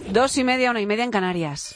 2:30, 1:30 en Canarias.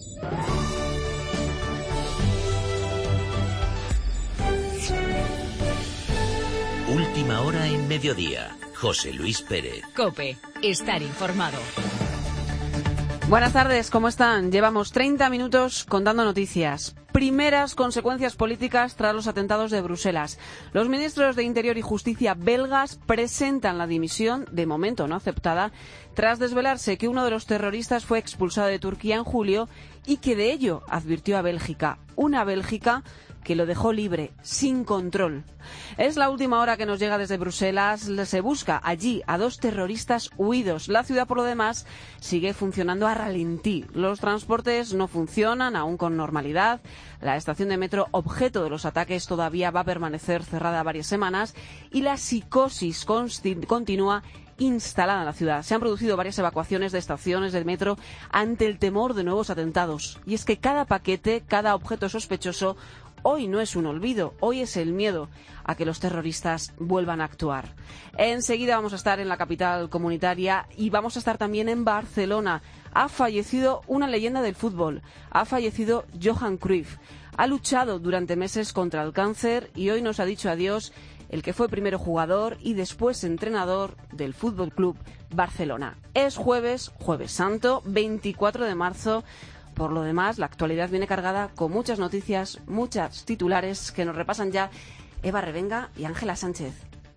Última hora en mediodía. José Luis Pérez. COPE. Estar informado. Buenas tardes, ¿cómo están? Llevamos 30 minutos contando noticias. Primeras consecuencias políticas tras los atentados de Bruselas. Los ministros de Interior y Justicia belgas presentan la dimisión, de momento no aceptada, tras desvelarse que uno de los terroristas fue expulsado de Turquía en julio y que de ello advirtió a Bélgica. Una Bélgica que lo dejó libre, sin control. Es la última hora que nos llega desde Bruselas. Se busca allí a 2 terroristas huidos. La ciudad, por lo demás, sigue funcionando a ralentí. Los transportes no funcionan aún con normalidad. La estación de metro, objeto de los ataques, todavía va a permanecer cerrada varias semanas. Y la psicosis continúa instalada en la ciudad. Se han producido varias evacuaciones de estaciones del metro ante el temor de nuevos atentados. Y es que cada paquete, cada objeto sospechoso, hoy no es un olvido, hoy es el miedo a que los terroristas vuelvan a actuar. Enseguida vamos a estar en la capital comunitaria y vamos a estar también en Barcelona. Ha fallecido una leyenda del fútbol, ha fallecido Johan Cruyff. Ha luchado durante meses contra el cáncer y hoy nos ha dicho adiós el que fue primero jugador y después entrenador del Fútbol Club Barcelona. Es jueves santo, 24 de marzo. Por lo demás, la actualidad viene cargada con muchas noticias, muchas titulares que nos repasan ya Eva Revenga y Ángela Sánchez.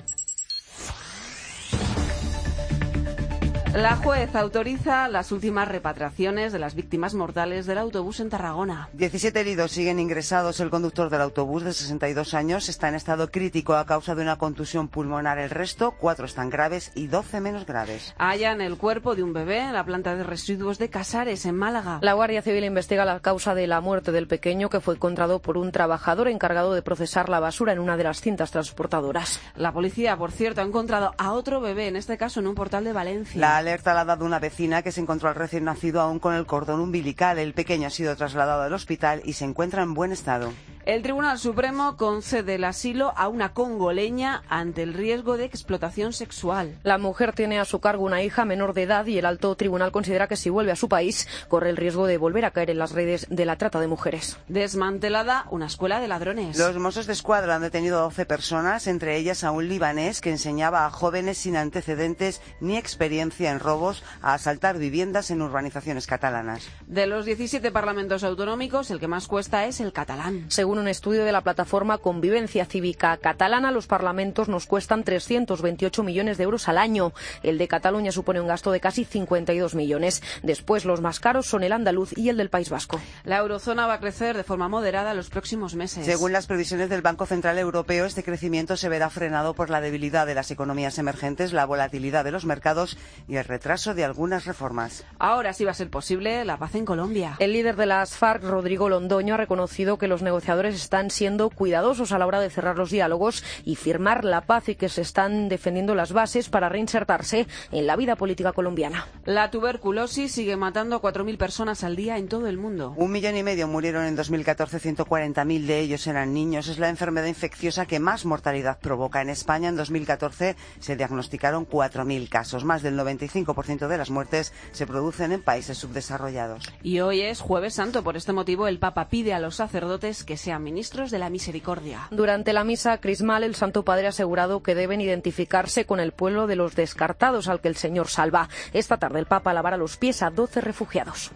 La juez autoriza las últimas repatriaciones de las víctimas mortales del autobús en Tarragona. 17 heridos siguen ingresados. El conductor del autobús, de 62 años, está en estado crítico a causa de una contusión pulmonar. El resto, 4 están graves y 12 menos graves. Hallan el cuerpo de un bebé en la planta de residuos de Casares, en Málaga. La Guardia Civil investiga la causa de la muerte del pequeño, que fue encontrado por un trabajador encargado de procesar la basura en una de las cintas transportadoras. La policía, por cierto, ha encontrado a otro bebé, en este caso en un portal de Valencia. La alerta la ha dado una vecina que se encontró al recién nacido aún con el cordón umbilical. El pequeño ha sido trasladado al hospital y se encuentra en buen estado. El Tribunal Supremo concede el asilo a una congoleña ante el riesgo de explotación sexual. La mujer tiene a su cargo una hija menor de edad y el alto tribunal considera que si vuelve a su país corre el riesgo de volver a caer en las redes de la trata de mujeres. Desmantelada una escuela de ladrones. Los Mossos d'Esquadra han detenido a 12 personas, entre ellas a un libanés que enseñaba a jóvenes sin antecedentes ni experiencia en robos a asaltar viviendas en urbanizaciones catalanas. De los 17 parlamentos autonómicos, el que más cuesta es el catalán. Según un estudio de la plataforma Convivencia Cívica Catalana, los parlamentos nos cuestan 328 millones de euros al año. El de Cataluña supone un gasto de casi 52 millones. Después, los más caros son el andaluz y el del País Vasco. La eurozona va a crecer de forma moderada en los próximos meses. Según las previsiones del Banco Central Europeo, este crecimiento se verá frenado por la debilidad de las economías emergentes, la volatilidad de los mercados y el retraso de algunas reformas. Ahora sí va a ser posible la paz en Colombia. El líder de las FARC, Rodrigo Londoño, ha reconocido que los negociadores están siendo cuidadosos a la hora de cerrar los diálogos y firmar la paz y que se están defendiendo las bases para reinsertarse en la vida política colombiana. La tuberculosis sigue matando a 4.000 personas al día en todo el mundo. 1,5 millones murieron en 2014, 140.000 de ellos eran niños. Es la enfermedad infecciosa que más mortalidad provoca. En España, en 2014, se diagnosticaron 4.000 casos. Más del 95% de las muertes se producen en países subdesarrollados. Y hoy es Jueves Santo. Por este motivo, el Papa pide a los sacerdotes que sean ministros de la misericordia. Durante la misa crismal, el Santo Padre ha asegurado que deben identificarse con el pueblo de los descartados al que el Señor salva. Esta tarde el Papa lavará los pies a 12 refugiados.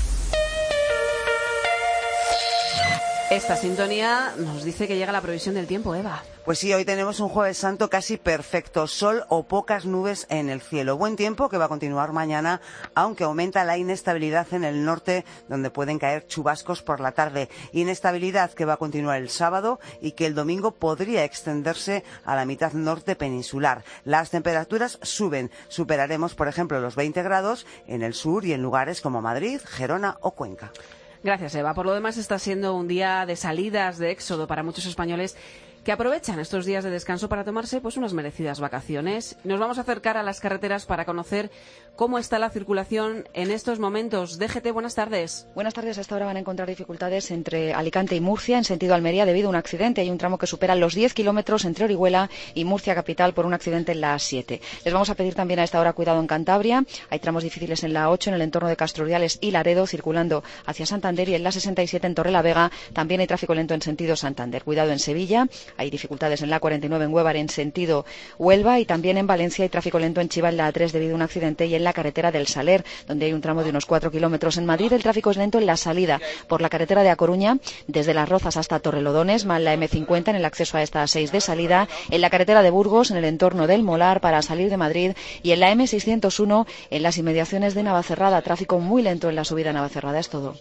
Esta sintonía nos dice que llega la previsión del tiempo, Eva. Pues sí, hoy tenemos un Jueves Santo casi perfecto. Sol o pocas nubes en el cielo. Buen tiempo que va a continuar mañana, aunque aumenta la inestabilidad en el norte, donde pueden caer chubascos por la tarde. Inestabilidad que va a continuar el sábado y que el domingo podría extenderse a la mitad norte peninsular. Las temperaturas suben. Superaremos, por ejemplo, los 20 grados en el sur y en lugares como Madrid, Gerona o Cuenca. Gracias, Eva. Por lo demás, está siendo un día de salidas, de éxodo para muchos españoles que aprovechan estos días de descanso para tomarse pues unas merecidas vacaciones. Nos vamos a acercar a las carreteras para conocer cómo está la circulación en estos momentos. DGT, buenas tardes. Buenas tardes. Hasta ahora van a encontrar dificultades entre Alicante y Murcia en sentido Almería debido a un accidente. Hay un tramo que supera los 10 kilómetros entre Orihuela y Murcia capital por un accidente en la A7. Les vamos a pedir también a esta hora cuidado en Cantabria. Hay tramos difíciles en la A8 en el entorno de Castroriales y Laredo circulando hacia Santander, y en la 67 en Torrelavega también hay tráfico lento en sentido Santander. Cuidado en Sevilla. Hay dificultades en la A49 en Huévar en sentido Huelva, y también en Valencia hay tráfico lento en Chiva en la A3 debido a un accidente, y en la carretera del Saler, donde hay un tramo de unos 4 kilómetros. En Madrid el tráfico es lento en la salida por la carretera de A Coruña, desde Las Rozas hasta Torrelodones, mal la M50 en el acceso a esta A6 de salida, en la carretera de Burgos en el entorno del Molar para salir de Madrid, y en la M601 en las inmediaciones de Navacerrada. Tráfico muy lento en la subida a Navacerrada. Es todo.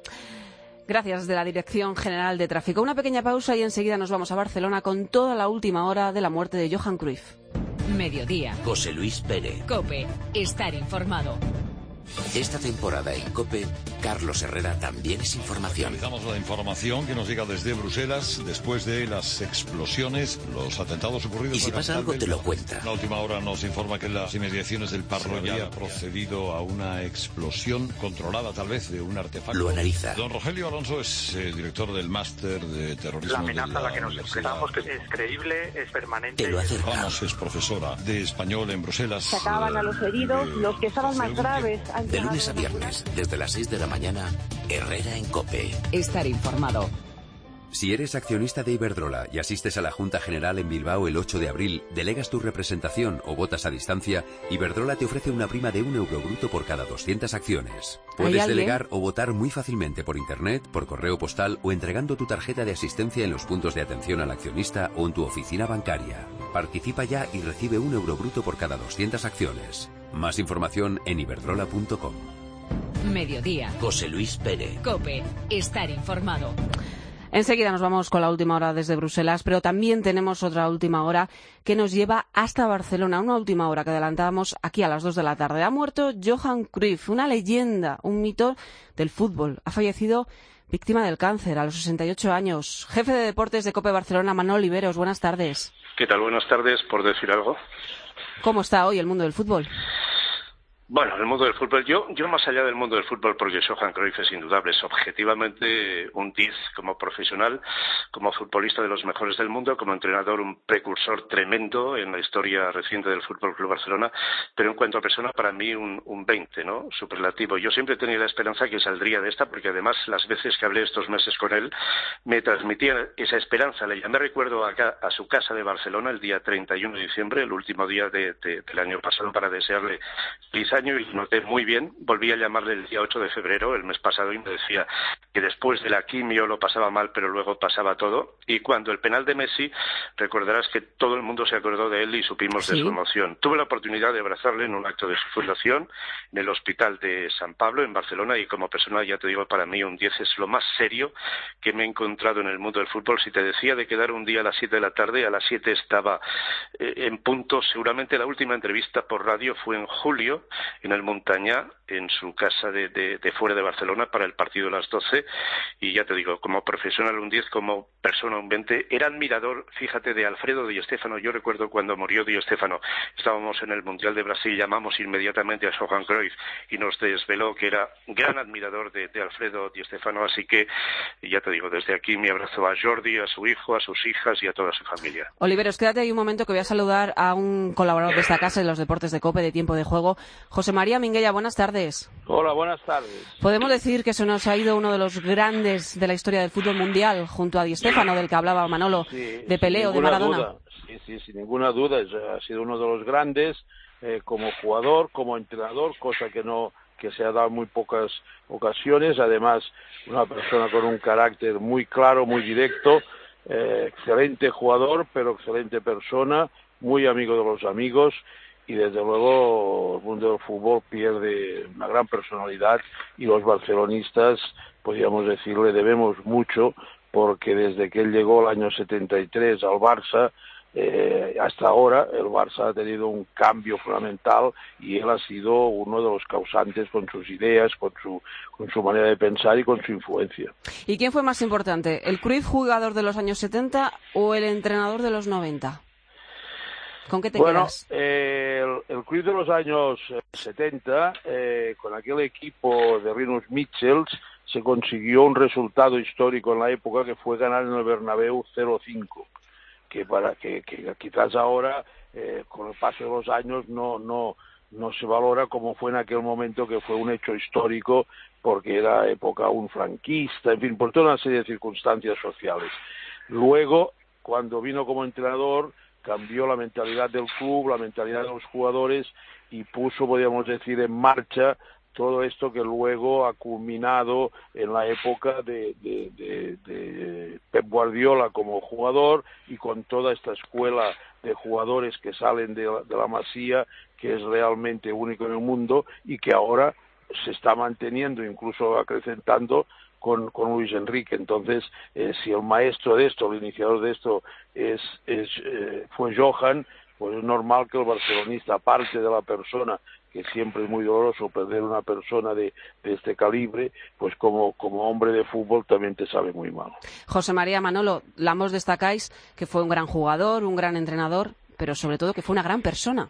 Gracias, de la Dirección General de Tráfico. Una pequeña pausa y enseguida nos vamos a Barcelona con toda la última hora de la muerte de Johan Cruyff. Mediodía. José Luis Pérez. COPE. Estar informado. Esta temporada en COPE, Carlos Herrera también es información. Realizamos la información que nos llega desde Bruselas después de las explosiones, los atentados ocurridos. Y si pasa algo, te lo cuenta. La última hora nos informa que en las inmediaciones del Parroya ha procedido a una explosión controlada, tal vez, de un artefacto. Lo analiza. Don Rogelio Alonso es director del máster de terrorismo. La amenaza a la que nos enfrentamos, que es creíble, es permanente. Te lo acerca. Vamos, es profesora de español en Bruselas. Sacaban a los heridos, los que estaban más graves. De lunes a viernes, desde las 6 de la mañana, Herrera en COPE. Estar informado. Si eres accionista de Iberdrola y asistes a la Junta General en Bilbao el 8 de abril, delegas tu representación o votas a distancia, Iberdrola te ofrece una prima de 1 euro bruto por cada 200 acciones. Puedes delegar o votar muy fácilmente por internet, por correo postal o entregando tu tarjeta de asistencia en los puntos de atención al accionista o en tu oficina bancaria. Participa ya y recibe 1 euro bruto por cada 200 acciones. Más información en iberdrola.com. Mediodía. José Luis Pérez. COPE. Estar informado. Enseguida nos vamos con la última hora desde Bruselas, pero también tenemos otra última hora que nos lleva hasta Barcelona, una última hora que adelantábamos aquí a las 2 de la tarde. Ha muerto Johan Cruyff, una leyenda, un mito del fútbol. Ha fallecido víctima del cáncer a los 68 años. Jefe de deportes de COPE Barcelona, Manolo Oliveros, buenas tardes. ¿Qué tal? Buenas tardes, por decir algo. ¿Cómo está hoy el mundo del fútbol? Bueno, el mundo del fútbol, yo más allá del mundo del fútbol, porque Johan Cruyff es indudable, es objetivamente un 10 como profesional, como futbolista de los mejores del mundo, como entrenador un precursor tremendo en la historia reciente del Fútbol Club Barcelona, pero en cuanto a persona, para mí un 20, ¿no? Superlativo. Yo siempre tenía la esperanza que saldría de esta, porque además las veces que hablé estos meses con él, me transmitía esa esperanza. Le llamé, recuerdo, acá a su casa de Barcelona el día 31 de diciembre, el último día del año pasado, para desearle feliz año, y noté muy bien. Volví a llamarle el día 8 de febrero, el mes pasado, y me decía que después de la quimio lo pasaba mal, pero luego pasaba todo. Y cuando el penal de Messi, recordarás que todo el mundo se acordó de él y supimos de su emoción. Tuve la oportunidad de abrazarle en un acto de su fundación en el Hospital de San Pablo, en Barcelona, y como persona, ya te digo, para mí un 10 es lo más serio que me he encontrado en el mundo del fútbol. Si te decía de quedar un día a las 7 de la tarde, a las 7 estaba en punto. Seguramente la última entrevista por radio fue en julio, en el Montañá, en su casa de fuera de Barcelona, para el partido de las 12, y ya te digo, como profesional un 10, como persona un 20. Era admirador, fíjate, de Alfredo Di Stéfano. Yo recuerdo cuando murió Di Stéfano, estábamos en el Mundial de Brasil, llamamos inmediatamente a Johan Cruyff y nos desveló que era gran admirador de Alfredo Di Stéfano, así que ya te digo, desde aquí mi abrazo a Jordi, a su hijo, a sus hijas y a toda su familia. Oliveros, quédate ahí un momento que voy a saludar a un colaborador de esta casa en los deportes de COPE de Tiempo de Juego, José María Minguella, buenas tardes. Hola, buenas tardes. Podemos decir que se nos ha ido uno de los grandes de la historia del fútbol mundial, junto a Di Stéfano, del que hablaba Manolo, de Pelé o de Maradona. Duda. Sí, sin ninguna duda, ha sido uno de los grandes como jugador, como entrenador, cosa que se ha dado en muy pocas ocasiones. Además, una persona con un carácter muy claro, muy directo, excelente jugador, pero excelente persona, muy amigo de los amigos. Y desde luego el mundo del fútbol pierde una gran personalidad, y los barcelonistas, podríamos decir, le debemos mucho, porque desde que él llegó el año 73 al Barça, hasta ahora el Barça ha tenido un cambio fundamental y él ha sido uno de los causantes con sus ideas, con su manera de pensar y con su influencia. ¿Y quién fue más importante, el Cruyff jugador de los años 70 o el entrenador de los 90? ¿Con qué te quedas? El Cruyff de los años 70, con aquel equipo de Rinus Michels, se consiguió un resultado histórico en la época que fue ganar en el Bernabéu 0-5, que quizás ahora, con el paso de los años, no se valora como fue en aquel momento, que fue un hecho histórico, porque era época aún franquista, en fin, por toda una serie de circunstancias sociales. Luego, cuando vino como entrenador, cambió la mentalidad del club, la mentalidad de los jugadores y puso, podríamos decir, en marcha todo esto que luego ha culminado en la época de Pep Guardiola como jugador y con toda esta escuela de jugadores que salen de la Masía, que es realmente único en el mundo y que ahora se está manteniendo, incluso acrecentando con Luis Enrique. Entonces, si el maestro de esto, el iniciador de esto fue Johan, pues es normal que el barcelonista, aparte de la persona, que siempre es muy doloroso perder una persona de este calibre, pues como hombre de fútbol también te sabe muy mal. José María, Manolo, ambos destacáis que fue un gran jugador, un gran entrenador, pero sobre todo que fue una gran persona.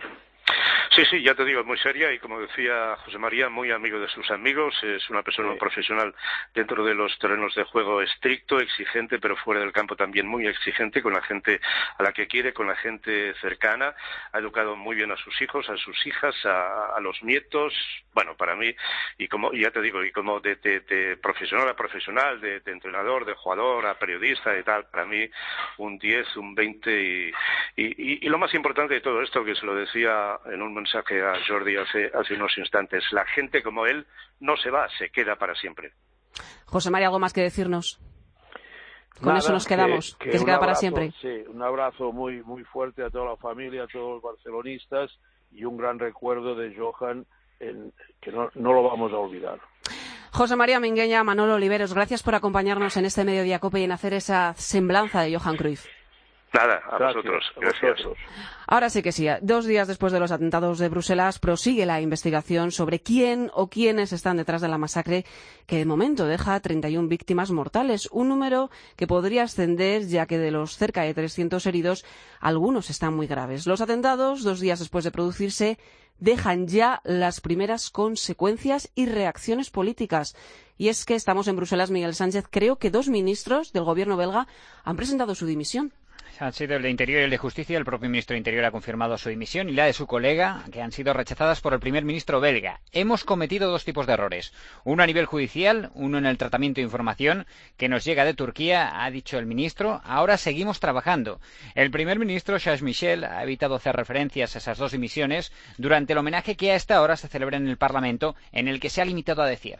Sí, ya te digo, muy seria y, como decía José María, muy amigo de sus amigos. Es una persona profesional dentro de los terrenos de juego, estricto, exigente, pero fuera del campo también muy exigente con la gente a la que quiere, con la gente cercana. Ha educado muy bien a sus hijos, a sus hijas, a los nietos. Bueno, para mí, y ya te digo, y como de profesional a profesional, de entrenador, de jugador a periodista y tal, para mí un 10, un 20 y lo más importante de todo esto, que se lo decía en un mensaje a Jordi hace unos instantes, la gente como él no se va, se queda para siempre. José María, ¿algo más que decirnos? Con eso nos quedamos, que se queda para siempre. Sí, un abrazo muy, muy fuerte a toda la familia, a todos los barcelonistas y un gran recuerdo de Johan que no lo vamos a olvidar. José María Mingueña, Manolo Oliveros, gracias por acompañarnos en este Mediodía Cope y en hacer esa semblanza de Johan Cruyff. Nada, vosotros. Gracias. Ahora sí que sí. 2 días después de los atentados de Bruselas, prosigue la investigación sobre quién o quiénes están detrás de la masacre que de momento deja 31 víctimas mortales, un número que podría ascender ya que de los cerca de 300 heridos, algunos están muy graves. Los atentados, 2 días después de producirse, dejan ya las primeras consecuencias y reacciones políticas. Y es que estamos en Bruselas, Miguel Sánchez. Creo que 2 ministros del gobierno belga han presentado su dimisión. Han sido el de Interior y el de Justicia. El propio ministro de Interior ha confirmado su dimisión y la de su colega, que han sido rechazadas por el primer ministro belga. Hemos cometido 2 tipos de errores. Uno a nivel judicial, uno en el tratamiento de información que nos llega de Turquía, ha dicho el ministro. Ahora seguimos trabajando. El primer ministro, Charles Michel, ha evitado hacer referencias a esas 2 dimisiones durante el homenaje que a esta hora se celebra en el Parlamento, en el que se ha limitado a decir: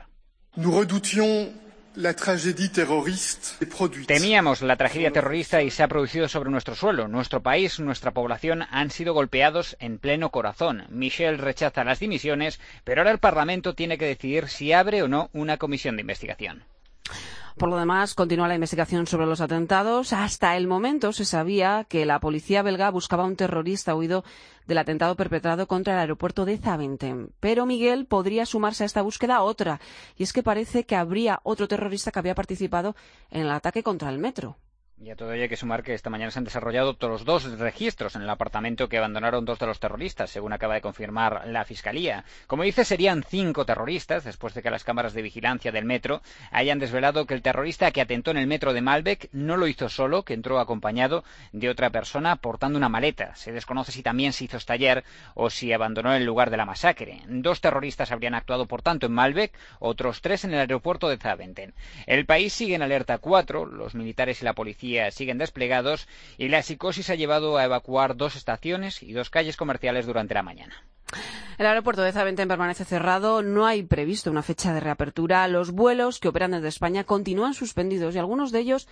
temíamos la tragedia terrorista y se ha producido sobre nuestro suelo. Nuestro país, nuestra población han sido golpeados en pleno corazón. Michel rechaza las dimisiones, pero ahora el Parlamento tiene que decidir si abre o no una comisión de investigación. Por lo demás, continúa la investigación sobre los atentados. Hasta el momento se sabía que la policía belga buscaba a un terrorista huido del atentado perpetrado contra el aeropuerto de Zaventem. Pero, Miguel, podría sumarse a esta búsqueda otra. Y es que parece que habría otro terrorista que había participado en el ataque contra el metro. Y a todo ello hay que sumar que esta mañana se han desarrollado otros 2 registros en el apartamento que abandonaron 2 de los terroristas, según acaba de confirmar la Fiscalía. Como dice, serían 5 terroristas, después de que las cámaras de vigilancia del metro hayan desvelado que el terrorista que atentó en el metro de Malbec no lo hizo solo, que entró acompañado de otra persona portando una maleta. Se desconoce si también se hizo estallar o si abandonó el lugar de la masacre. 2 terroristas habrían actuado, por tanto, en Malbec, otros 3 en el aeropuerto de Zaventem. El país sigue en alerta 4, los militares y la policía siguen desplegados y la psicosis ha llevado a evacuar 2 estaciones y 2 calles comerciales durante la mañana. El aeropuerto de Zaventem permanece cerrado, no hay previsto una fecha de reapertura. Los vuelos que operan desde España continúan suspendidos y algunos de ellos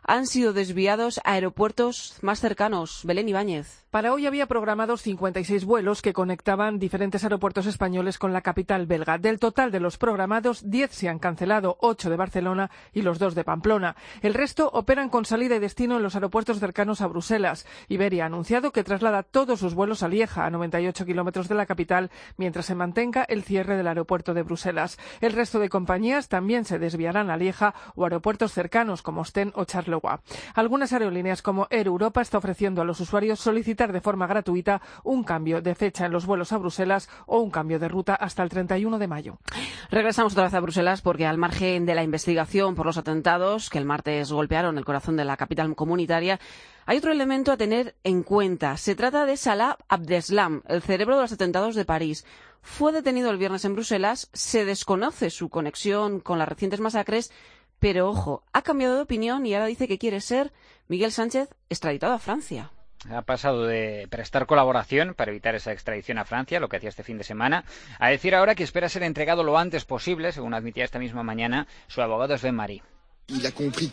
han sido desviados a aeropuertos más cercanos. Belén Ibáñez. Para hoy había programados 56 vuelos que conectaban diferentes aeropuertos españoles con la capital belga. Del total de los programados, 10 se han cancelado, 8 de Barcelona y los 2 de Pamplona. El resto operan con salida y destino en los aeropuertos cercanos a Bruselas. Iberia ha anunciado que traslada todos sus vuelos a Lieja, a 98 kilómetros de la capital, mientras se mantenga el cierre del aeropuerto de Bruselas. El resto de compañías también se desviarán a Lieja o aeropuertos cercanos como Ostend o Charleroi. Algunas aerolíneas como Air Europa está ofreciendo a los usuarios solicitar de forma gratuita un cambio de fecha en los vuelos a Bruselas o un cambio de ruta hasta el 31 de mayo. Regresamos otra vez a Bruselas porque al margen de la investigación por los atentados que el martes golpearon el corazón de la capital comunitaria, hay otro elemento a tener en cuenta. Se trata de Salah Abdeslam, el cerebro de los atentados de París. Fue detenido el viernes en Bruselas, se desconoce su conexión con las recientes masacres, pero ojo, ha cambiado de opinión y ahora dice que quiere ser Miguel Sánchez extraditado a Francia. Ha pasado de prestar colaboración para evitar esa extradición a Francia, lo que hacía este fin de semana, a decir ahora que espera ser entregado lo antes posible, según admitía esta misma mañana su abogado Sven Marí. Él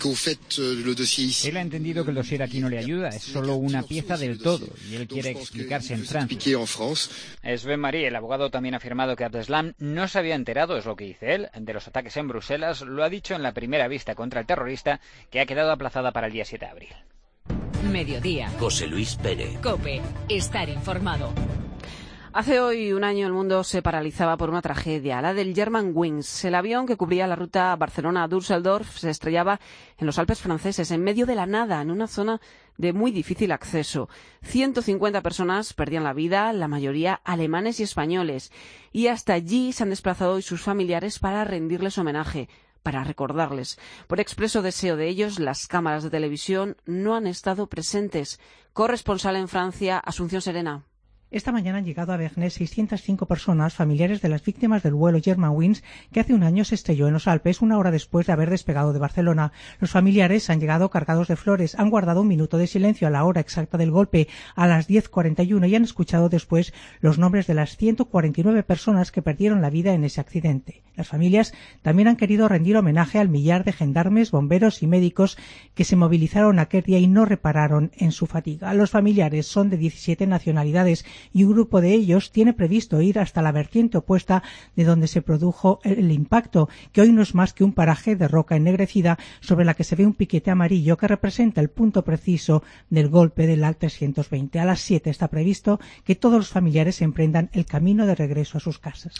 ha entendido que el dossier aquí no le ayuda, es solo una pieza del todo, y él quiere explicarse en Francia. Sven Marí, el abogado, también ha afirmado que Abdeslam no se había enterado, es lo que dice él, de los ataques en Bruselas. Lo ha dicho en la primera vista contra el terrorista, que ha quedado aplazada para el día 7 de abril. Mediodía. José Luis Pérez. COPE. Estar informado. Hace hoy un año el mundo se paralizaba por una tragedia, la del Germanwings. El avión que cubría la ruta Barcelona-Düsseldorf se estrellaba en los Alpes franceses, en medio de la nada, en una zona de muy difícil acceso. 150 personas perdían la vida, la mayoría alemanes y españoles. Y hasta allí se han desplazado hoy sus familiares para rendirles homenaje, para recordarles. Por expreso deseo de ellos, las cámaras de televisión no han estado presentes. Corresponsal en Francia, Asunción Serena. Esta mañana han llegado a Vernet 605 personas, familiares de las víctimas del vuelo Germanwings, que hace un año se estrelló en los Alpes, una hora después de haber despegado de Barcelona. Los familiares han llegado cargados de flores, han guardado un minuto de silencio a la hora exacta del golpe, a las 10:41, y han escuchado después los nombres de las 149 personas que perdieron la vida en ese accidente. Las familias también han querido rendir homenaje al millar de gendarmes, bomberos y médicos que se movilizaron aquel día y no repararon en su fatiga. Los familiares son de 17 nacionalidades y un grupo de ellos tiene previsto ir hasta la vertiente opuesta de donde se produjo el impacto, que hoy no es más que un paraje de roca ennegrecida sobre la que se ve un piquete amarillo que representa el punto preciso del golpe del A320. A las 7 está previsto que todos los familiares emprendan el camino de regreso a sus casas.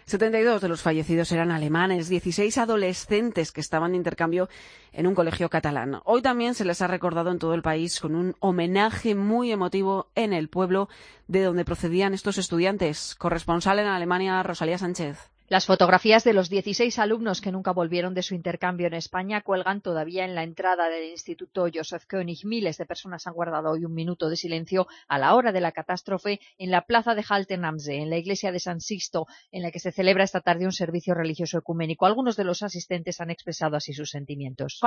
72 de los fallecidos eran alemanes, 16 adolescentes que estaban de intercambio en un colegio catalán. Hoy también se les ha recordado en todo el país con un homenaje muy emotivo en el pueblo de donde procedían estos estudiantes. Corresponsal en Alemania, Rosalía Sánchez. Las fotografías de los 16 alumnos que nunca volvieron de su intercambio en España cuelgan todavía en la entrada del Instituto Joseph König. Miles de personas han guardado hoy un minuto de silencio a la hora de la catástrofe en la plaza de Haltenamse, en la iglesia de San Sixto, en la que se celebra esta tarde un servicio religioso ecuménico. Algunos de los asistentes han expresado así sus sentimientos.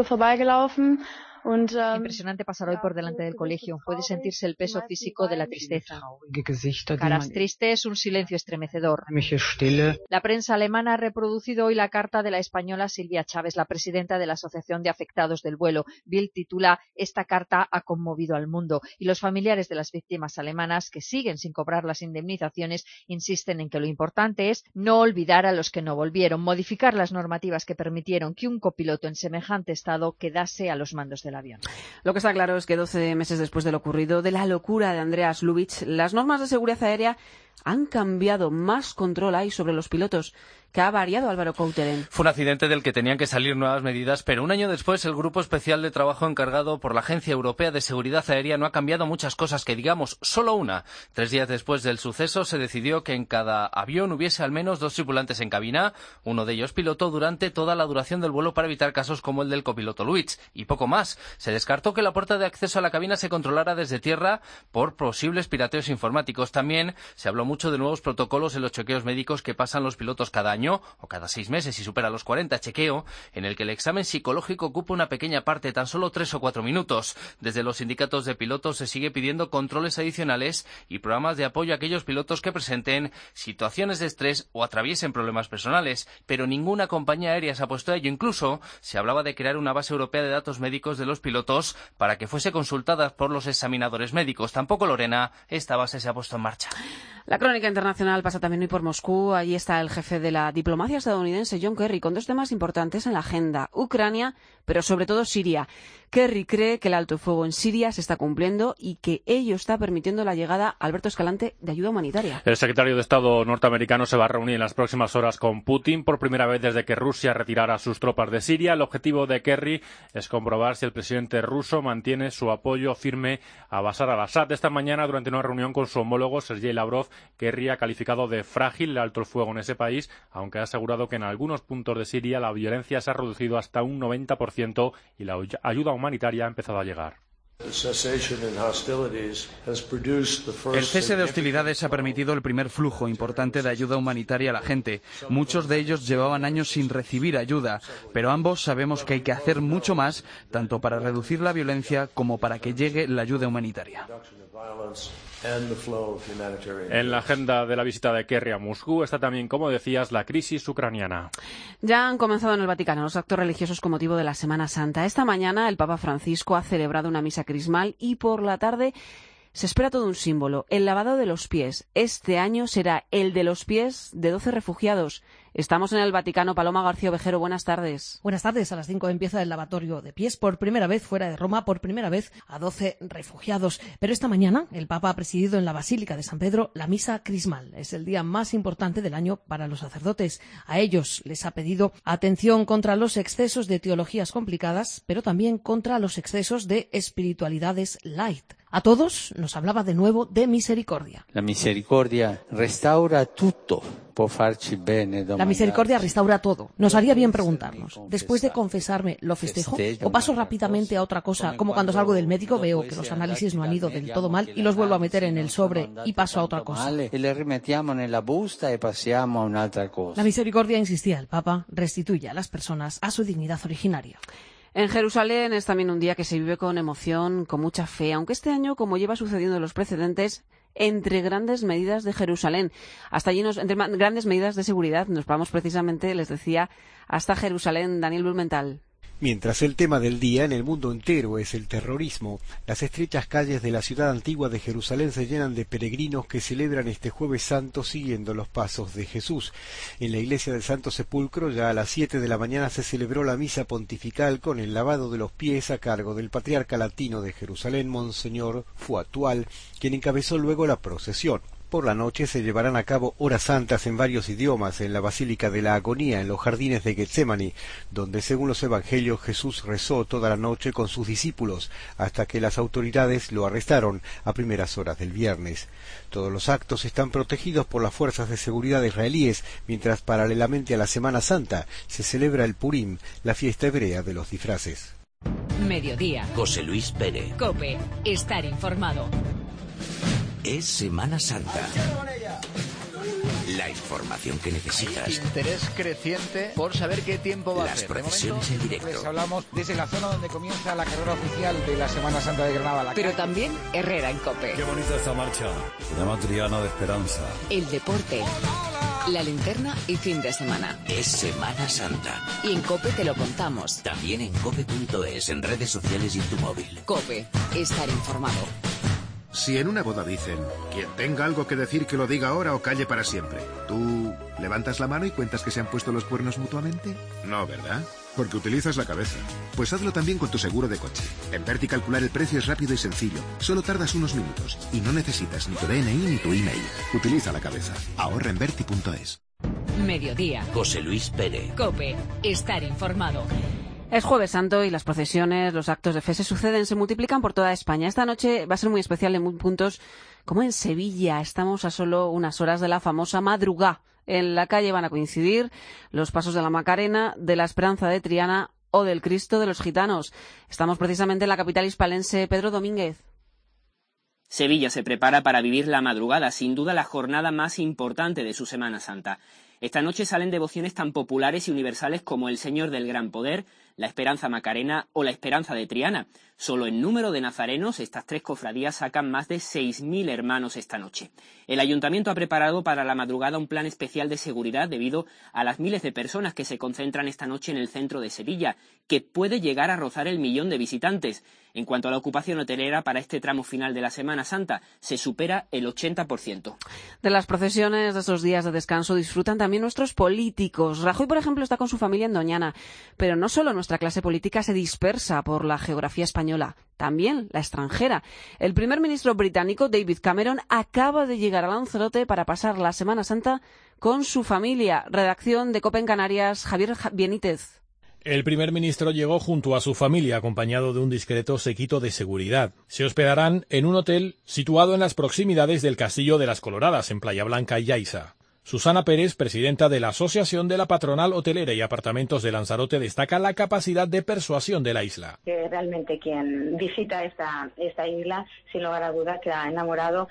Impresionante pasar hoy por delante del colegio. Puede sentirse el peso físico de la tristeza. Caras tristes, un silencio estremecedor. La prensa alemana ha reproducido hoy la carta de la española Silvia Chávez, la presidenta de la Asociación de Afectados del Vuelo. Bild titula: "Esta carta ha conmovido al mundo", y los familiares de las víctimas alemanas, que siguen sin cobrar las indemnizaciones, insisten en que lo importante es no olvidar a los que no volvieron, modificar las normativas que permitieron que un copiloto en semejante estado quedase a los mandos del avión. Lo que está claro es que 12 meses después de lo ocurrido, de la locura de Andreas Lubitsch, las normas de seguridad aérea han cambiado. Más control hay sobre los pilotos. ¿Qué ha variado, Álvaro Couteren? Fue un accidente del que tenían que salir nuevas medidas, pero un año después el Grupo Especial de Trabajo encargado por la Agencia Europea de Seguridad Aérea no ha cambiado muchas cosas, que digamos, solo una. 3 días después del suceso se decidió que en cada avión hubiese al menos 2 tripulantes en cabina, uno de ellos piloto, durante toda la duración del vuelo para evitar casos como el del copiloto Lubitsch. Y poco más. Se descartó que la puerta de acceso a la cabina se controlara desde tierra por posibles pirateos informáticos. También se habló mucho de nuevos protocolos en los chequeos médicos que pasan los pilotos cada año. año o cada 6 meses si supera los 40, chequeo en el que el examen psicológico ocupa una pequeña parte, tan solo 3 o 4 minutos. Desde los sindicatos de pilotos se sigue pidiendo controles adicionales y programas de apoyo a aquellos pilotos que presenten situaciones de estrés o atraviesen problemas personales, pero ninguna compañía aérea se ha puesto a ello. Incluso se hablaba de crear una base europea de datos médicos de los pilotos para que fuese consultada por los examinadores médicos. Tampoco, Lorena, esta base se ha puesto en marcha. La crónica internacional pasa también hoy por Moscú. Allí está el jefe de la diplomacia estadounidense, John Kerry, con 2 temas importantes en la agenda: Ucrania, pero sobre todo Siria. Kerry cree que el alto el fuego en Siria se está cumpliendo y que ello está permitiendo la llegada, Alberto Escalante, de ayuda humanitaria. El secretario de Estado norteamericano se va a reunir en las próximas horas con Putin por primera vez desde que Rusia retirara sus tropas de Siria. El objetivo de Kerry es comprobar si el presidente ruso mantiene su apoyo firme a Bashar al-Assad. Esta mañana, durante una reunión con su homólogo Sergei Lavrov, Kerry ha calificado de frágil el alto el fuego en ese país, aunque ha asegurado que en algunos puntos de Siria la violencia se ha reducido hasta un 90% y la ayuda humanitaria ha empezado a llegar. El cese de hostilidades ha permitido el primer flujo importante de ayuda humanitaria a la gente. Muchos de ellos llevaban años sin recibir ayuda, pero ambos sabemos que hay que hacer mucho más, tanto para reducir la violencia como para que llegue la ayuda humanitaria. En la agenda de la visita de Kerry a Moscú está también, como decías, la crisis ucraniana. Ya han comenzado en el Vaticano los actos religiosos con motivo de la Semana Santa. Esta mañana el Papa Francisco ha celebrado una misa crismal y por la tarde se espera todo un símbolo: el lavado de los pies. Este año será el de los pies de 12 refugiados. Estamos en el Vaticano. Paloma García Ovejero, buenas tardes. Buenas tardes. A las 5 empieza el lavatorio de pies, por primera vez fuera de Roma, por primera vez a 12 refugiados. Pero esta mañana el Papa ha presidido en la Basílica de San Pedro la misa crismal. Es el día más importante del año para los sacerdotes. A ellos les ha pedido atención contra los excesos de teologías complicadas, pero también contra los excesos de espiritualidades light. A todos nos hablaba de nuevo de misericordia. La misericordia restaura tutto. La misericordia restaura todo. Nos haría bien preguntarnos: después de confesarme, ¿lo festejo? ¿O paso rápidamente a otra cosa? Como cuando salgo del médico, veo que los análisis no han ido del todo mal y los vuelvo a meter en el sobre y paso a otra cosa. La misericordia, insistía el Papa, restituye a las personas a su dignidad originaria. En Jerusalén es también un día que se vive con emoción, con mucha fe, aunque este año, como lleva sucediendo en los precedentes, entre grandes medidas de Jerusalén, entre grandes medidas de seguridad, nos vamos precisamente, les decía, hasta Jerusalén. Daniel Blumenthal. Mientras el tema del día en el mundo entero es el terrorismo, las estrechas calles de la ciudad antigua de Jerusalén se llenan de peregrinos que celebran este Jueves Santo siguiendo los pasos de Jesús. En la iglesia del Santo Sepulcro ya a las 7 de la mañana se celebró la misa pontifical con el lavado de los pies a cargo del patriarca latino de Jerusalén, Monseñor Fuatual, quien encabezó luego la procesión. Por la noche se llevarán a cabo horas santas en varios idiomas en la Basílica de la Agonía, en los jardines de Getsemaní, donde según los evangelios Jesús rezó toda la noche con sus discípulos, hasta que las autoridades lo arrestaron a primeras horas del viernes. Todos los actos están protegidos por las fuerzas de seguridad israelíes, mientras paralelamente a la Semana Santa se celebra el Purim, la fiesta hebrea de los disfraces. Mediodía. José Luis Pérez. COPE. Estar informado. Es Semana Santa. La información que necesitas. Hay interés creciente por saber qué tiempo va a hacer. Las procesiones en directo. Les hablamos desde la zona donde comienza la carrera oficial de la Semana Santa de Granada. Pero también Herrera en COPE. Qué bonita esta marcha. Se llama Triana de Esperanza. El deporte. La linterna y fin de semana. Es Semana Santa. Y en COPE te lo contamos. También en cope.es, en redes sociales y en tu móvil. COPE. Estar informado. Si en una boda dicen, quien tenga algo que decir que lo diga ahora o calle para siempre, ¿tú levantas la mano y cuentas que se han puesto los cuernos mutuamente? No, ¿verdad? Porque utilizas la cabeza. Pues hazlo también con tu seguro de coche. En Verti calcular el precio es rápido y sencillo. Solo tardas unos minutos y no necesitas ni tu DNI ni tu email. Utiliza la cabeza. Ahorra en Verti.es. Mediodía. José Luis Pérez. COPE. Estar informado. Es Jueves Santo y las procesiones, los actos de fe se multiplican por toda España. Esta noche va a ser muy especial en muchos puntos, como en Sevilla. Estamos a solo unas horas de la famosa madrugá. En la calle van a coincidir los pasos de la Macarena, de la Esperanza de Triana o del Cristo de los Gitanos. Estamos precisamente en la capital hispalense. Pedro Domínguez. Sevilla se prepara para vivir la madrugada, sin duda la jornada más importante de su Semana Santa. Esta noche salen devociones tan populares y universales como el Señor del Gran Poder, la Esperanza Macarena o la Esperanza de Triana. Solo en número de nazarenos, estas tres cofradías sacan más de 6.000 hermanos esta noche. El Ayuntamiento ha preparado para la madrugada un plan especial de seguridad debido a las miles de personas que se concentran esta noche en el centro de Sevilla, que puede llegar a rozar el 1.000.000 de visitantes. En cuanto a la ocupación hotelera, para este tramo final de la Semana Santa se supera el 80%. De las procesiones de estos días de descanso disfrutan también nuestros políticos. Rajoy, por ejemplo, está con su familia en Doñana. Pero no solo nuestra clase política se dispersa por la geografía española, también la extranjera. El primer ministro británico, David Cameron, acaba de llegar a Lanzarote para pasar la Semana Santa con su familia. Redacción de COPE en Canarias, Javier Benítez. El primer ministro llegó junto a su familia, acompañado de un discreto séquito de seguridad. Se hospedarán en un hotel situado en las proximidades del Castillo de las Coloradas, en Playa Blanca y Yaiza. Susana Pérez, presidenta de la Asociación de la Patronal Hotelera y Apartamentos de Lanzarote, destaca la capacidad de persuasión de la isla. Que realmente quien visita esta isla, sin lugar a dudas, queda enamorado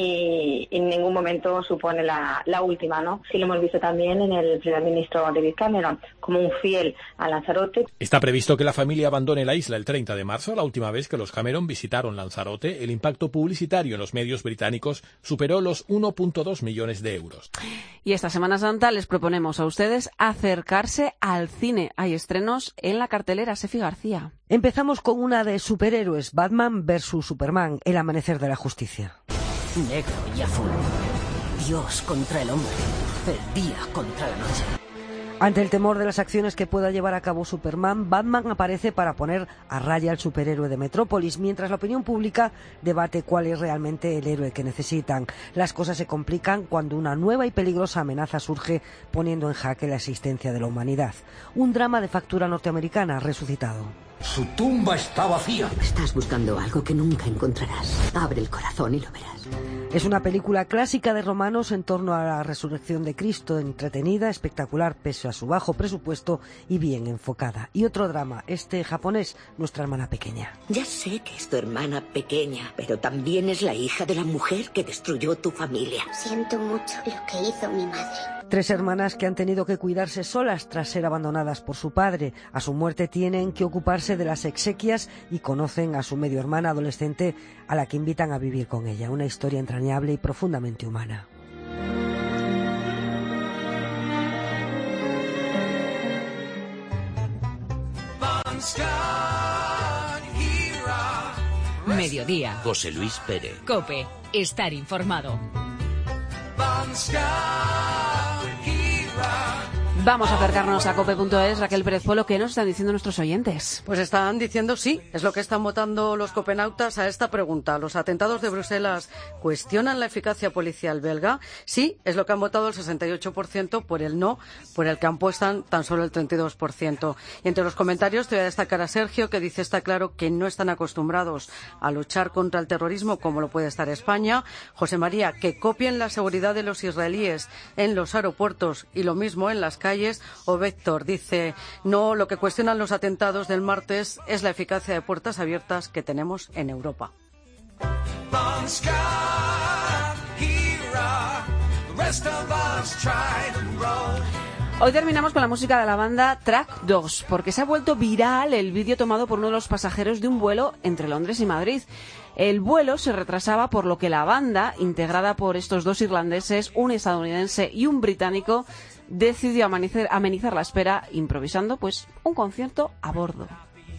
y en ningún momento supone la última, ¿no? Sí lo hemos visto también en el primer ministro David Cameron, como un fiel a Lanzarote. Está previsto que la familia abandone la isla el 30 de marzo, la última vez que los Cameron visitaron Lanzarote. El impacto publicitario en los medios británicos superó los 1,2 millones de euros. Y esta Semana Santa les proponemos a ustedes acercarse al cine. Hay estrenos en la cartelera. Sefi García. Empezamos con una de superhéroes, Batman vs Superman, el amanecer de la justicia. Negro y azul. Dios contra el hombre. El día contra la noche. Ante el temor de las acciones que pueda llevar a cabo Superman, Batman aparece para poner a raya al superhéroe de Metrópolis, mientras la opinión pública debate cuál es realmente el héroe que necesitan. Las cosas se complican cuando una nueva y peligrosa amenaza surge, poniendo en jaque la existencia de la humanidad. Un drama de factura norteamericana resucitado. Su tumba está vacía. Estás buscando algo que nunca encontrarás. Abre el corazón y lo verás. Es una película clásica de romanos en torno a la resurrección de Cristo, entretenida, espectacular pese a su bajo presupuesto y bien enfocada. Y otro drama, este japonés, Nuestra hermana pequeña. Ya sé que es tu hermana pequeña, pero también es la hija de la mujer que destruyó tu familia. Siento mucho lo que hizo mi madre. 3 hermanas que han tenido que cuidarse solas tras ser abandonadas por su padre. A su muerte tienen que ocuparse de las exequias y conocen a su medio hermana adolescente a la que invitan a vivir con ella. Una historia entrañable y profundamente humana. Mediodía. José Luis Pérez. COPE. Estar informado. Vamos a acercarnos a cope.es. Raquel Pérez Polo, ¿qué nos están diciendo nuestros oyentes? Pues están diciendo sí, es lo que están votando los copenautas a esta pregunta. ¿Los atentados de Bruselas cuestionan la eficacia policial belga? Sí, es lo que han votado el 68%, por el no, por el que apuestan tan solo el 32%. Y entre los comentarios te voy a destacar a Sergio, que dice: está claro que no están acostumbrados a luchar contra el terrorismo como lo puede estar España. José María, que copien la seguridad de los israelíes en los aeropuertos y lo mismo en las calles. O Víctor dice: no, lo que cuestionan los atentados del martes es la eficacia de puertas abiertas que tenemos en Europa. Hoy terminamos con la música de la banda Track 2, porque se ha vuelto viral el vídeo tomado por uno de los pasajeros de un vuelo entre Londres y Madrid. El vuelo se retrasaba, por lo que la banda, integrada por estos 2 irlandeses, un estadounidense y un británico, decidió amenizar la espera improvisando pues un concierto a bordo.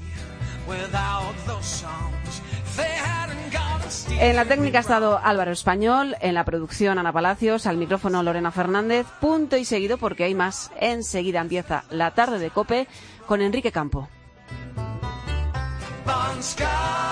En la técnica ha estado Álvaro Español, en la producción Ana Palacios, al micrófono Lorena Fernández. Punto y seguido, porque hay más. Enseguida empieza la tarde de COPE con Enrique Campo.